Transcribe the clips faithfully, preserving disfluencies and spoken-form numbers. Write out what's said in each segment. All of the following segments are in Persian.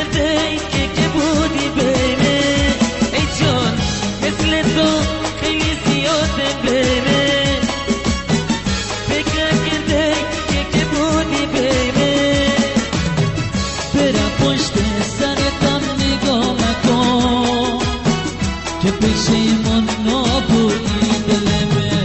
نکرده که که بودی بیمه ای جان مثل تو خیلی زیاده بیمه فکر نکرده که که بودی بیمه برم پشت سرتم نگاه مکن که پشیمون نبودی دلمه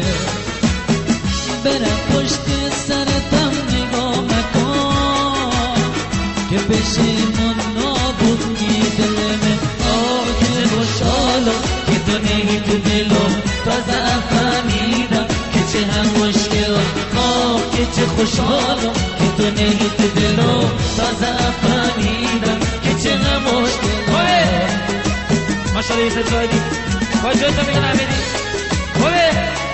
برم پشت سرتم نگاه مکن که پشیمون نبودی دلمه آه که خوشحالم که تو نهی تو دلم تازه فهمیدم که چه هم مشکلم آه که چه خوشحالم که تو نهی تو دلم تازه فهمیدم که چه هم مشکلم ماشاءالله یوسف زاهدی کجا تو میگن امیدی خوبه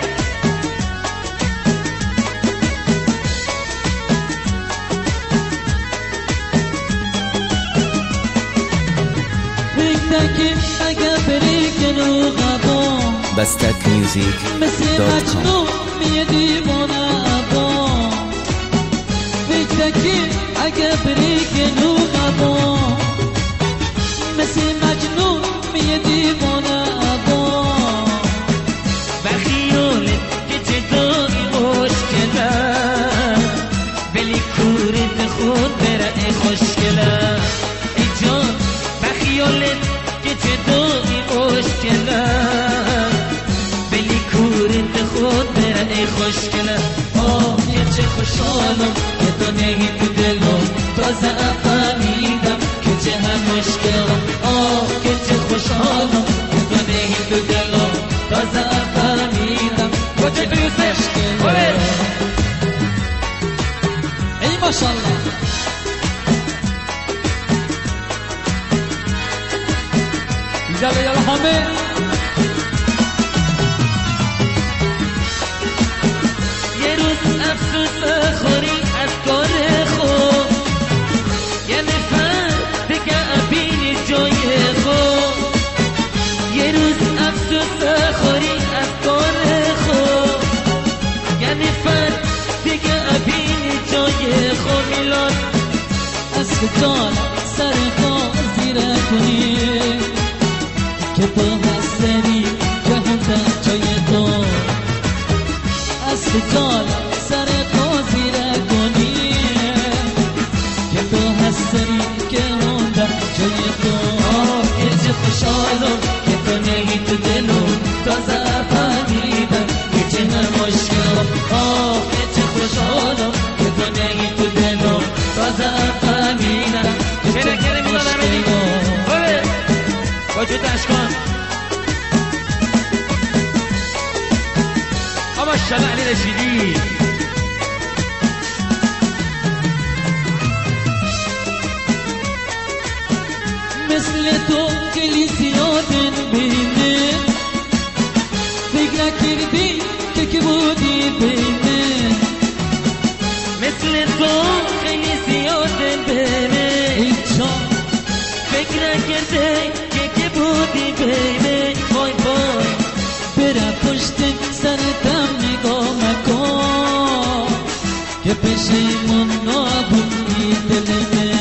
فکر اگر بری کنو غبان بستک میوزیک مثل مجنون میه دیوانه عبان فکر اگر بری کنو غبان مثل مجنون میه دیوانه عبان و خیالت که جدایی مشکله ولی کورت خود بره ای خوشگله ای جان و خیالت که جدایی مشکله ولی کورت خود بره ای خوشگله آه که چه خوشحالم که تو نهی تو دلم تازه فهمیدم که چه هم مشکلم آه که چه خوشحالم که تو نهی تو دلم تازه فهمیدم کجا تو یوسف خوبه ای ماشاءالله یالا یالا همه یه روز افسوس خوری از کار خود یه نفر دیگه ابینی جای خود یه روز افسوس خوری از کار خود یه نفر دیگه ابینی جای خود میلاد از جان سر خود زیره کنی که تو هستنی جهان در جای تو از جان سر خود زیره کنی که تو هستنی جهان در جای تو آه که چه خوشحالم که تو نهی تو دلم تازه فهمیدم که چه هم مشکلم آه که چه خوشحالم که تو نهی تو دلم تازه فهمیدم که چه هم مشکلم وجود اشکان اما شما علی رشیدی مثل تو خیلی زیادن بینه فکر نکردی که که بودی بینه مثل تو خیلی زیادن بینه ای جان فکر نکرده بودی بیبی وای وای برم پشت سرتم نگاه مکن که پشیمون نبودی دلمه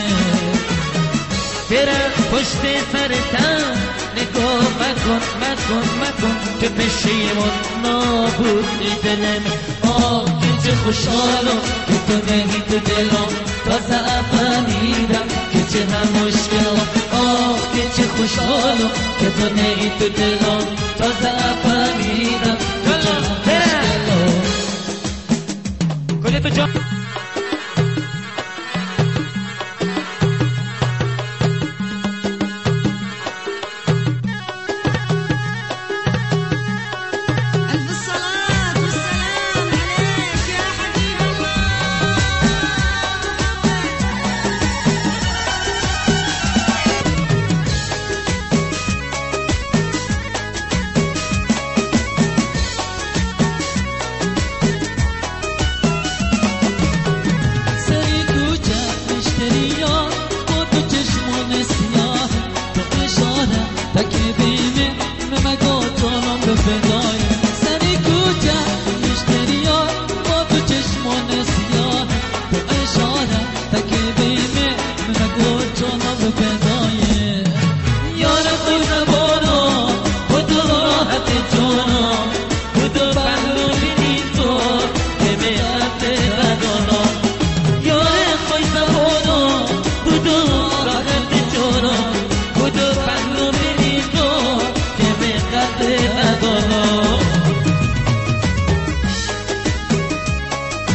برم پشت سرتم نگاه مکن مکن مکن که پشیمون نبودی دلمه آه که چه خوشحالم که تو نهی تو دلم تازه فهمیدم که چه هم مشکلم آه که چه خوشحالم که تو نهی تو دلم تازه فهمیدم که چه هم مشکلم کجا تو جا جانم به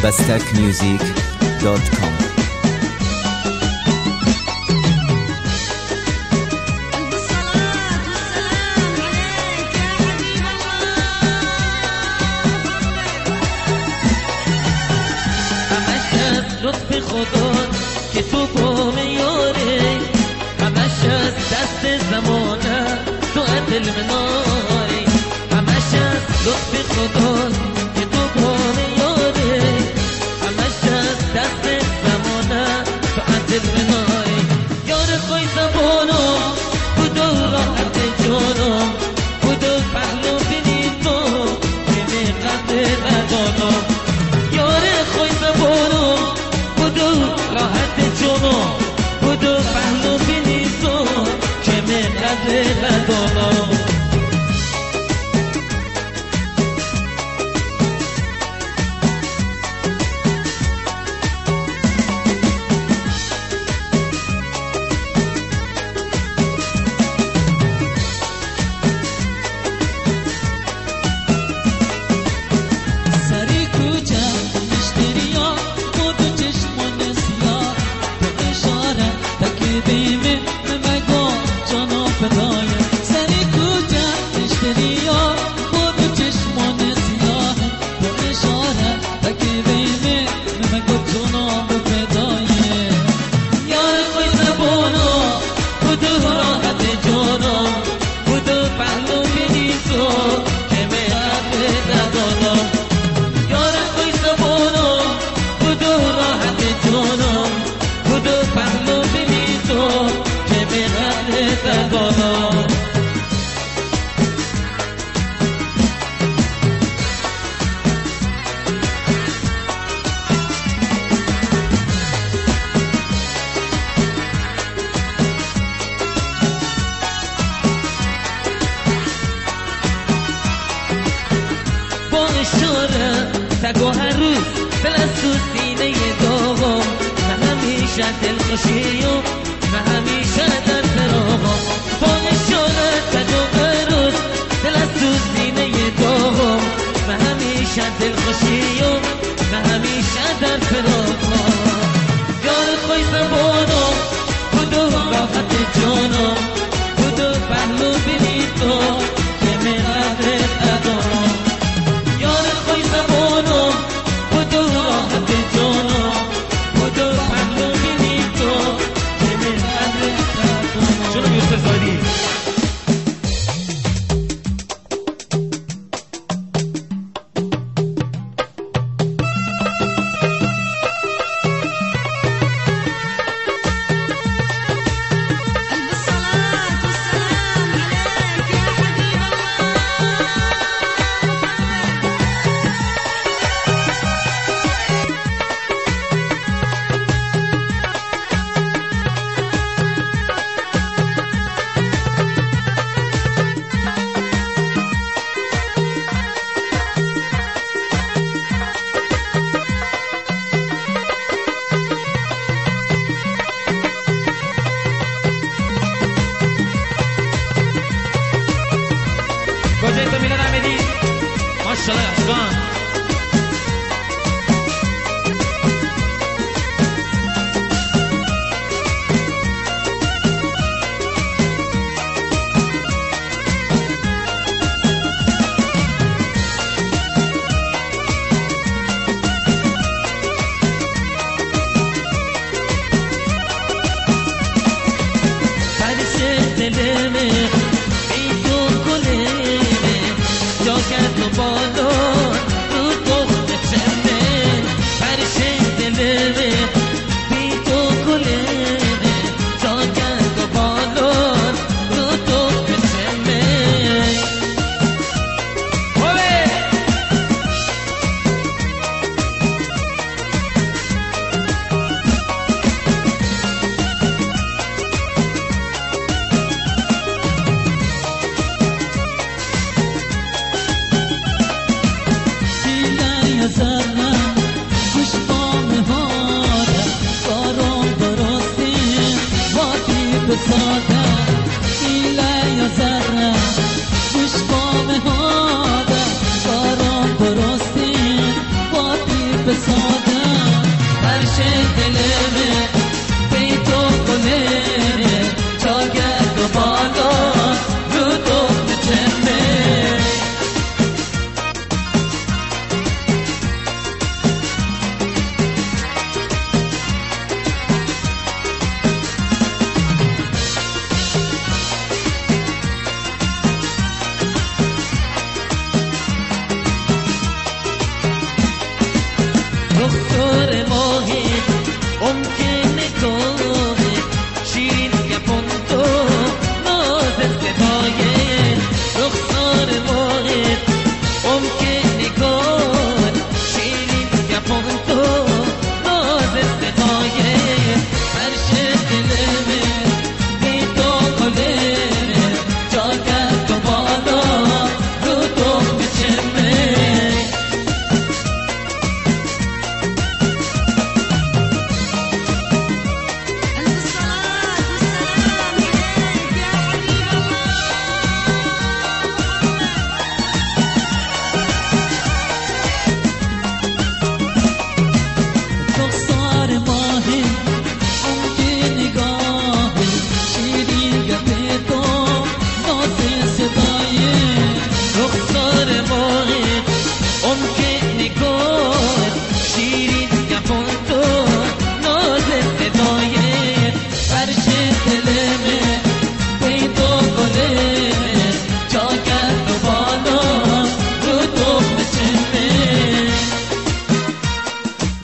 بستک میوزیک دات کام. لطف خدا که تو با میاره، همش از دست زمانه تو دل مناره. همش از لطف خدا که تو با میاره، همش از دست زمانه تو دل مناره. یار خوی زبانم بودو راحت جانم، بودو پهلو بینی تو که می قدر ندانم. یار خوی زبانم بودو راحت جانم، بودو پهلو بینی تو که می قدر ندانم. تگو هر روز دل از تو سینه داغم، من همیشه دل خوشیم و همیشه در فراغم. با نشانه تگو هر روز دل از تو سینه داغم، و همیشه دل خوشیم و همیشه در فراغم. یار خوی زبانم بودو راحت جانم، بودو پهلو بینی تو که می قدر ندانم. یار خوی زبانم بودو راحت جانم، بودو پهلو بینی تو که می قدر ندانم. جناب یوسف زادی کجای تو میلاد احمدی ماشاءالله اشکان. پرش دلمه بی تو گلمه جا کرد و بالان رو دخت چمه. پرش دلمه بی تو گلمه جا کرد و بالان رو دخت چمه. ساده ایله یا ذره چشمام هاده کارم درستی با دید به ساده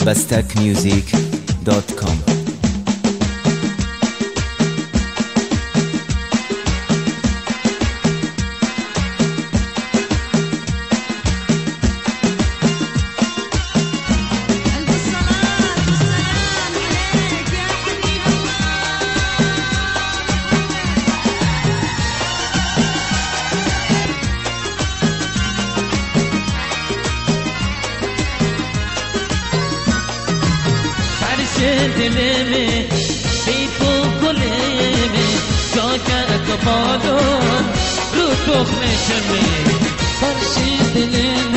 بستک میوزیک دات کام. دلمه بی تو گلمه جا کرد بادم رو تخمشمه فرشی دلمه